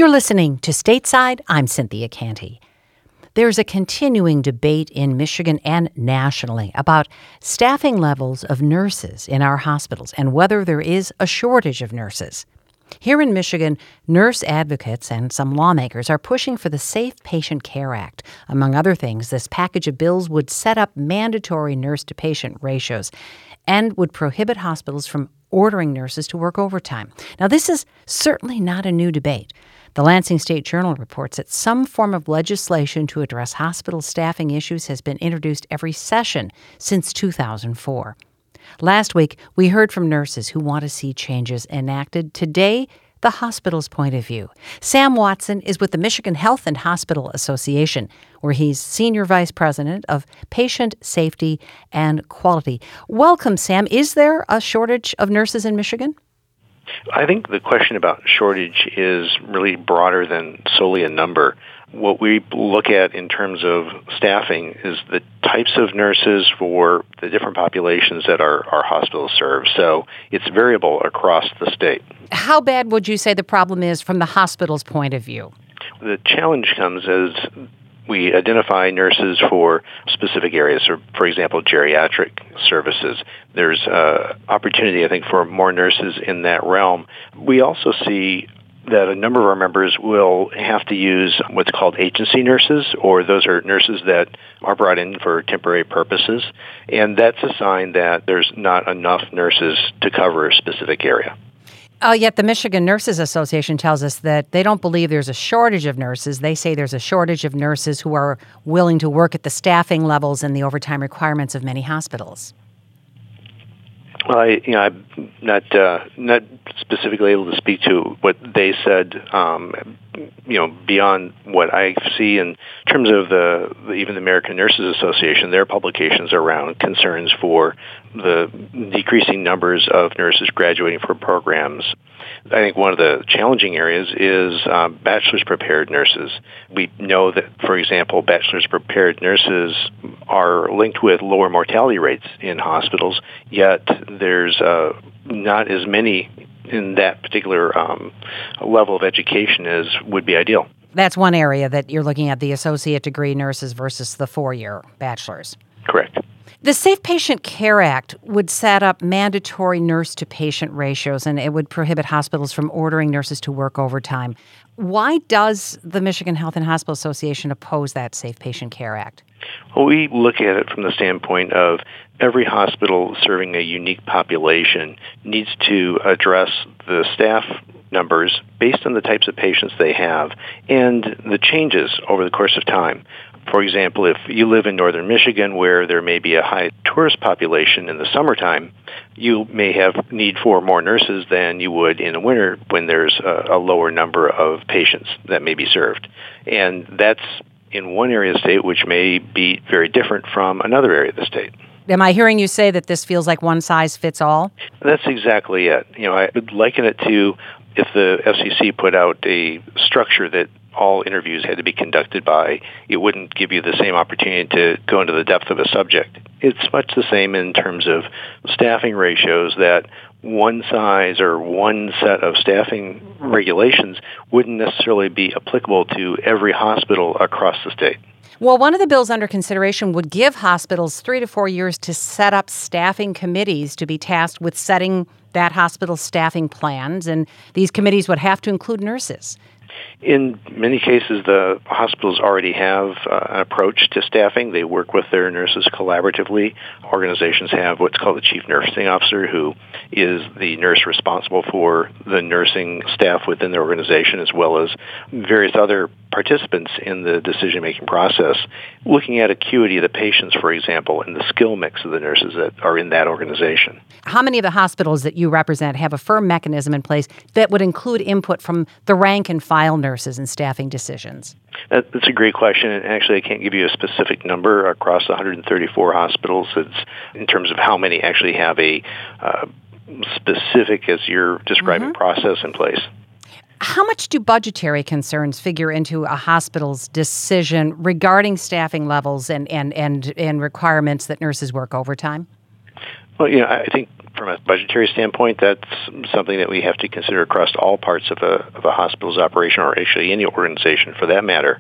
You're listening to Stateside. I'm Cynthia Canty. There's a continuing debate in Michigan and nationally about staffing levels of nurses in our hospitals and whether there is a shortage of nurses. Here in Michigan, nurse advocates and some lawmakers are pushing for the Safe Patient Care Act. Among other things, this package of bills would set up mandatory nurse-to-patient ratios and would prohibit hospitals from ordering nurses to work overtime. Now, this is certainly not a new debate. The Lansing State Journal reports that some form of legislation to address hospital staffing issues has been introduced every session since 2004. Last week, we heard from nurses who want to see changes enacted. Today, the hospital's point of view. Sam Watson is with the Michigan Health and Hospital Association, where he's Senior Vice President of Patient Safety and Quality. Welcome, Sam. Is there a shortage of nurses in Michigan? I think the question about shortage is really broader than solely a number. What we look at in terms of staffing is the types of nurses for the different populations that our hospitals serve. So it's variable across the state. How bad would you say the problem is from the hospital's point of view? The challenge comes as we identify nurses for specific areas, or for example, geriatric services. There's opportunity, I think, for more nurses in that realm. We also see that a number of our members will have to use what's called agency nurses, or those are nurses that are brought in for temporary purposes, and that's a sign that there's not enough nurses to cover a specific area. Yet the Michigan Nurses Association tells us that they don't believe there's a shortage of nurses. They say there's a shortage of nurses who are willing to work at the staffing levels and the overtime requirements of many hospitals. Well, I'm not specifically able to speak to what they said, beyond what I see in terms of even the American Nurses Association, their publications around concerns for the decreasing numbers of nurses graduating from programs. I think one of the challenging areas is bachelor's prepared nurses. We know that, for example, bachelor's prepared nurses are linked with lower mortality rates in hospitals, yet there's not as many in that particular level of education as would be ideal. That's one area that you're looking at, the associate degree nurses versus the four-year bachelor's. Correct. The Safe Patient Care Act would set up mandatory nurse-to-patient ratios, and it would prohibit hospitals from ordering nurses to work overtime. Why does the Michigan Health and Hospital Association oppose that Safe Patient Care Act? Well, we look at it from the standpoint of every hospital serving a unique population needs to address the staff numbers based on the types of patients they have and the changes over the course of time. For example, if you live in northern Michigan where there may be a high tourist population in the summertime, you may have need for more nurses than you would in the winter when there's a lower number of patients that may be served. And that's in one area of the state which may be very different from another area of the state. Am I hearing you say that this feels like one size fits all? That's exactly it. I would liken it to if the FCC put out a structure that all interviews had to be conducted by, it wouldn't give you the same opportunity to go into the depth of a subject. It's much the same in terms of staffing ratios, that one size or one set of staffing regulations wouldn't necessarily be applicable to every hospital across the state. Well, one of the bills under consideration would give hospitals 3 to 4 years to set up staffing committees to be tasked with setting that hospital's staffing plans, and these committees would have to include nurses. In many cases, the hospitals already have an approach to staffing. They work with their nurses collaboratively. Organizations have what's called the chief nursing officer, who is the nurse responsible for the nursing staff within the organization, as well as various other participants in the decision-making process, looking at acuity of the patients, for example, and the skill mix of the nurses that are in that organization. How many of the hospitals that you represent have a firm mechanism in place that would include input from the rank and file nurses in staffing decisions? That's a great question, and actually I can't give you a specific number across 134 hospitals. It's in terms of how many actually have a specific, as you're describing, process in place. How much do budgetary concerns figure into a hospital's decision regarding staffing levels and requirements that nurses work overtime? Well, I think from a budgetary standpoint, that's something that we have to consider across all parts of a hospital's operation, or actually any organization for that matter.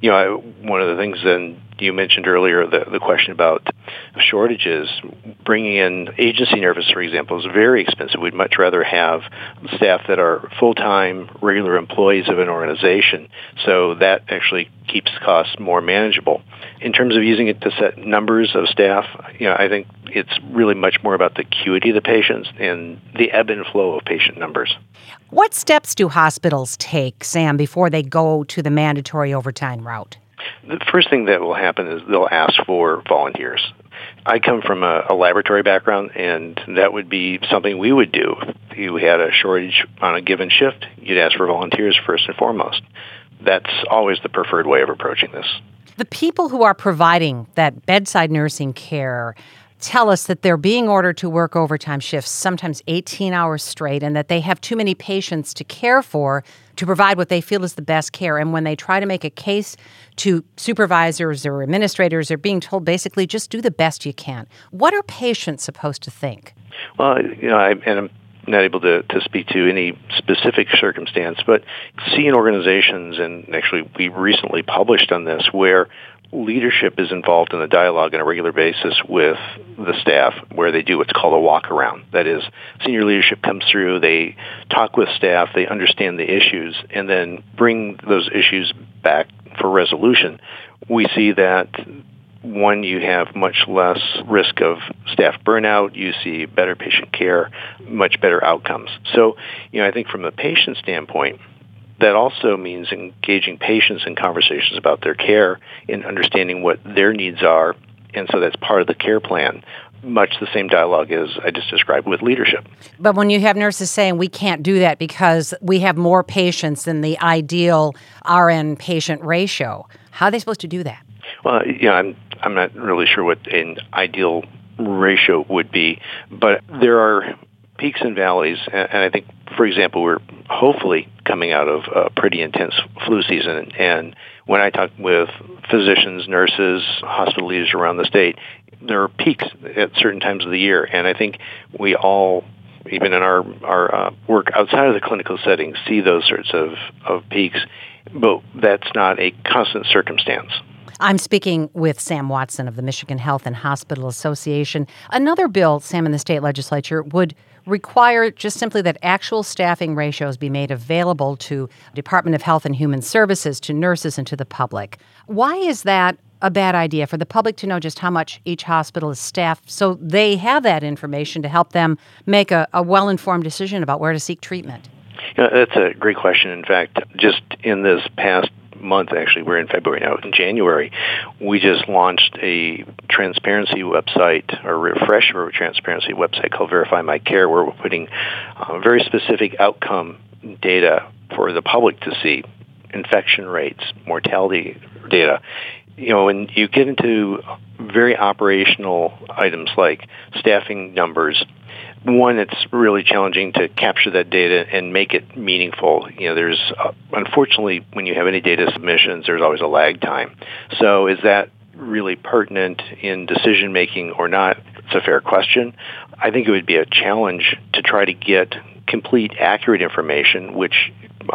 One of the things that you mentioned earlier, the question about shortages, bringing in agency nurses, for example, is very expensive. We'd much rather have staff that are full-time, regular employees of an organization, so that actually keeps costs more manageable. In terms of using it to set numbers of staff, I think it's really much more about the acuity of the patients and the ebb and flow of patient numbers. What steps do hospitals take, Sam, before they go to the mandatory overtime route? The first thing that will happen is they'll ask for volunteers. I come from a laboratory background, and that would be something we would do. If you had a shortage on a given shift, you'd ask for volunteers first and foremost. That's always the preferred way of approaching this. The people who are providing that bedside nursing care tell us that they're being ordered to work overtime shifts, sometimes 18 hours straight, and that they have too many patients to care for to provide what they feel is the best care. And when they try to make a case to supervisors or administrators, they're being told basically just do the best you can. What are patients supposed to think? Well, I'm not able to speak to any specific circumstance, but seeing organizations, and actually we recently published on this, where leadership is involved in the dialogue on a regular basis with the staff, where they do what's called a walk-around. That is, senior leadership comes through, they talk with staff, they understand the issues, and then bring those issues back for resolution. We see that, one, you have much less risk of staff burnout, you see better patient care, much better outcomes. So, I think from a patient standpoint, that also means engaging patients in conversations about their care and understanding what their needs are, and so that's part of the care plan. Much the same dialogue as I just described with leadership. But when you have nurses saying we can't do that because we have more patients than the ideal RN-patient ratio, how are they supposed to do that? Well, I'm not really sure what an ideal ratio would be, but there are peaks and valleys, and I think, for example, we're hopefully coming out of a pretty intense flu season, and when I talk with physicians, nurses, hospital leaders around the state, there are peaks at certain times of the year, and I think we all, even in our work outside of the clinical setting, see those sorts of peaks, but that's not a constant circumstance. I'm speaking with Sam Watson of the Michigan Health and Hospital Association. Another bill, Sam, in the state legislature would require just simply that actual staffing ratios be made available to Department of Health and Human Services, to nurses, and to the public. Why is that a bad idea, for the public to know just how much each hospital is staffed so they have that information to help them make a well-informed decision about where to seek treatment? That's a great question. In fact, just in this past month, actually, we're in February now, in January, we just launched a transparency website, or refresh of a transparency website called Verify My Care, where we're putting very specific outcome data for the public to see, infection rates, mortality data. When you get into very operational items like staffing numbers, one, it's really challenging to capture that data and make it meaningful. There's, unfortunately, when you have any data submissions, there's always a lag time. So is that really pertinent in decision-making or not? It's a fair question. I think it would be a challenge to try to get complete, accurate information, which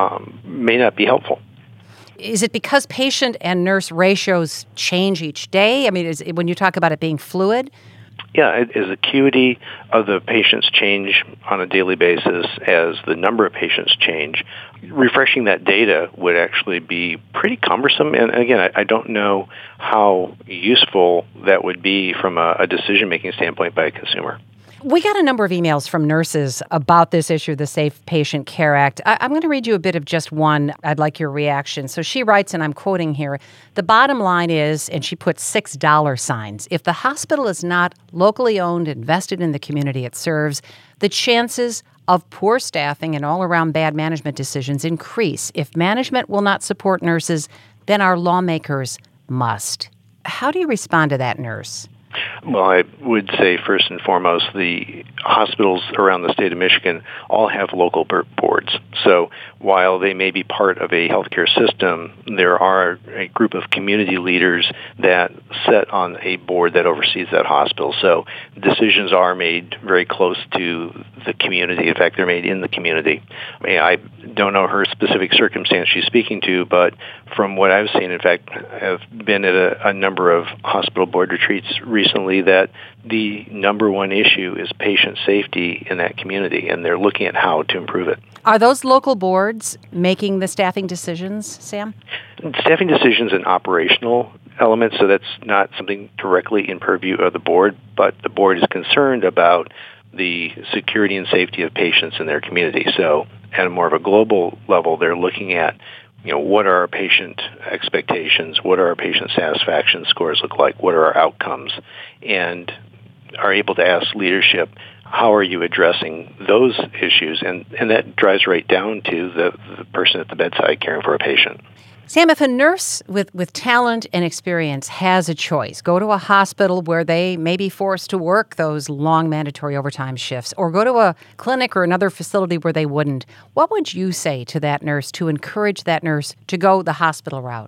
may not be helpful. Is it because patient and nurse ratios change each day? I mean, when you talk about it being fluid? Yeah, as acuity of the patients change on a daily basis, as the number of patients change, refreshing that data would actually be pretty cumbersome. And again, I don't know how useful that would be from a decision-making standpoint by a consumer. We got a number of emails from nurses about this issue, the Safe Patient Care Act. I'm going to read you a bit of just one. I'd like your reaction. So she writes, and I'm quoting here, the bottom line is, and she puts $6 if the hospital is not locally owned, invested in the community it serves, the chances of poor staffing and all-around bad management decisions increase. If management will not support nurses, then our lawmakers must. How do you respond to that, nurse? Well, I would say first and foremost, the hospitals around the state of Michigan all have local boards. So while they may be part of a healthcare system, there are a group of community leaders that sit on a board that oversees that hospital. So decisions are made very close to the community. In fact, they're made in the community. I don't know her specific circumstance she's speaking to, but from what I've seen, in fact, I've been at a number of hospital board retreats recently, that the number one issue is patient safety in that community, and they're looking at how to improve it. Are those local boards making the staffing decisions, Sam? Staffing decisions and operational elements, so that's not something directly in purview of the board, but the board is concerned about the security and safety of patients in their community. So at a more of a global level, they're looking at, what are our patient expectations? What are our patient satisfaction scores look like? What are our outcomes? And are able to ask leadership, how are you addressing those issues? And that drives right down to the person at the bedside caring for a patient. Sam, if a nurse with talent and experience has a choice, go to a hospital where they may be forced to work those long mandatory overtime shifts, or go to a clinic or another facility where they wouldn't, what would you say to that nurse to encourage that nurse to go the hospital route?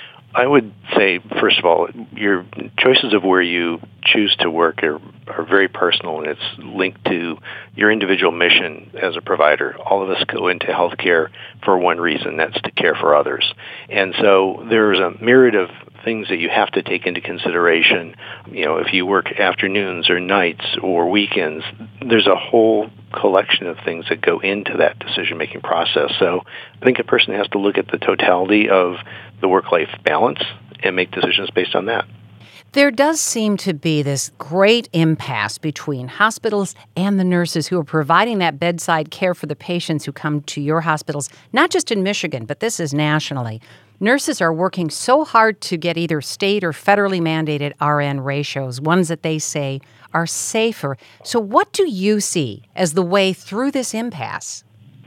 I would say, first of all, your choices of where you choose to work are very personal, and it's linked to your individual mission as a provider. All of us go into healthcare for one reason, that's to care for others. And so there's a myriad of things that you have to take into consideration. If you work afternoons or nights or weekends, there's a whole collection of things that go into that decision-making process. So I think a person has to look at the totality of the work-life balance and make decisions based on that. There does seem to be this great impasse between hospitals and the nurses who are providing that bedside care for the patients who come to your hospitals, not just in Michigan, but this is nationally. Nurses are working so hard to get either state or federally mandated RN ratios, ones that they say are safer. So what do you see as the way through this impasse?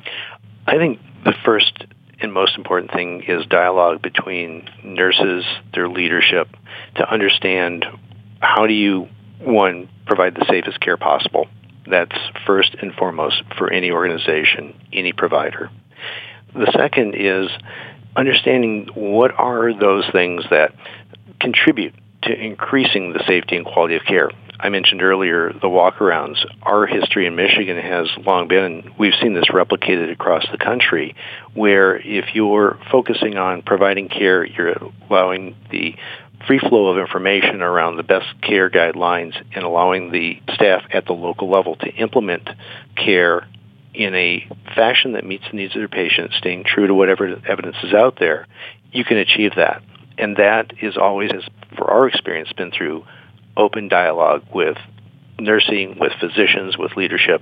I think the first and most important thing is dialogue between nurses, their leadership, to understand how do you, one, provide the safest care possible. That's first and foremost for any organization, any provider. The second is understanding what are those things that contribute to increasing the safety and quality of care. I mentioned earlier the walkarounds. Our history in Michigan has long been, we've seen this replicated across the country, where if you're focusing on providing care, you're allowing the free flow of information around the best care guidelines and allowing the staff at the local level to implement care in a fashion that meets the needs of their patients, staying true to whatever evidence is out there, you can achieve that. And that is always, for our experience, been through open dialogue with nursing, with physicians, with leadership,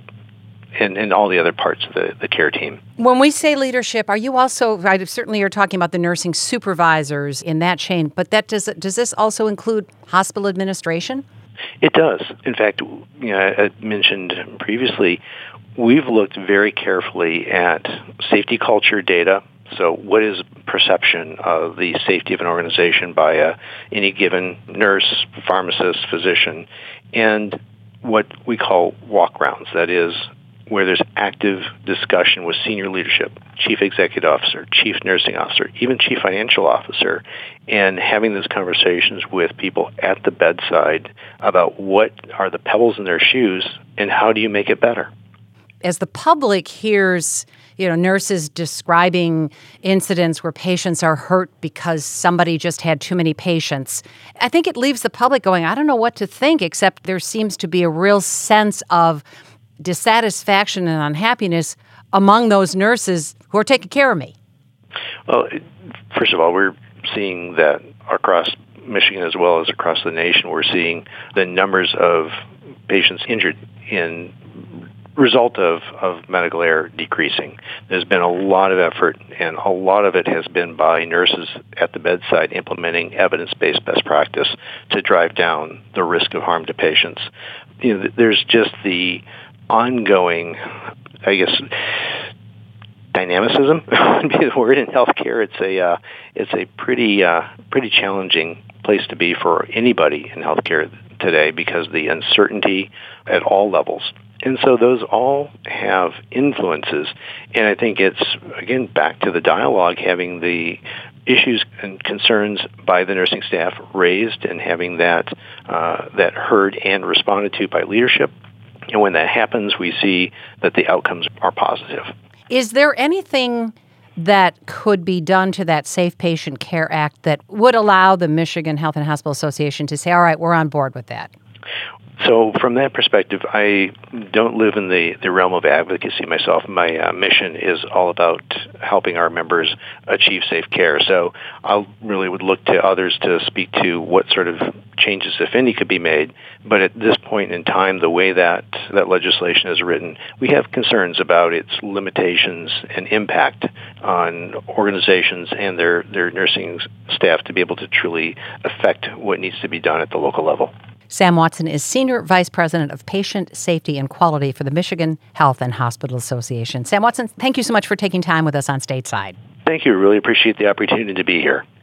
and all the other parts of the care team. When we say leadership, are you also, certainly you're talking about the nursing supervisors in that chain, but does this also include hospital administration? It does. In fact, I mentioned previously, we've looked very carefully at safety culture data. So what is perception of the safety of an organization by any given nurse, pharmacist, physician, and what we call walk-rounds, that is, where there's active discussion with senior leadership, chief executive officer, chief nursing officer, even chief financial officer, and having those conversations with people at the bedside about what are the pebbles in their shoes and how do you make it better. As the public hears, nurses describing incidents where patients are hurt because somebody just had too many patients, I think it leaves the public going, I don't know what to think, except there seems to be a real sense of dissatisfaction and unhappiness among those nurses who are taking care of me. Well, first of all, we're seeing that across Michigan as well as across the nation. We're seeing the numbers of patients injured in result of medical error decreasing. There's been a lot of effort, and a lot of it has been by nurses at the bedside implementing evidence-based best practice to drive down the risk of harm to patients. There's just the ongoing, dynamicism would be the word in healthcare. It's a pretty challenging place to be for anybody in healthcare. today because of the uncertainty at all levels. And so those all have influences. And I think it's, again, back to the dialogue, having the issues and concerns by the nursing staff raised and having that heard and responded to by leadership. And when that happens, we see that the outcomes are positive. Is there anything that could be done to that Safe Patient Care Act that would allow the Michigan Health and Hospital Association to say, all right, we're on board with that? So from that perspective, I don't live in the realm of advocacy myself. My mission is all about helping our members achieve safe care. So I really would look to others to speak to what sort of changes, if any, could be made. But at this point in time, the way that legislation is written, we have concerns about its limitations and impact on organizations and their nursing staff to be able to truly affect what needs to be done at the local level. Sam Watson is Senior Vice President of Patient Safety and Quality for the Michigan Health and Hospital Association. Sam Watson, thank you so much for taking time with us on Stateside. Thank you. Really appreciate the opportunity to be here.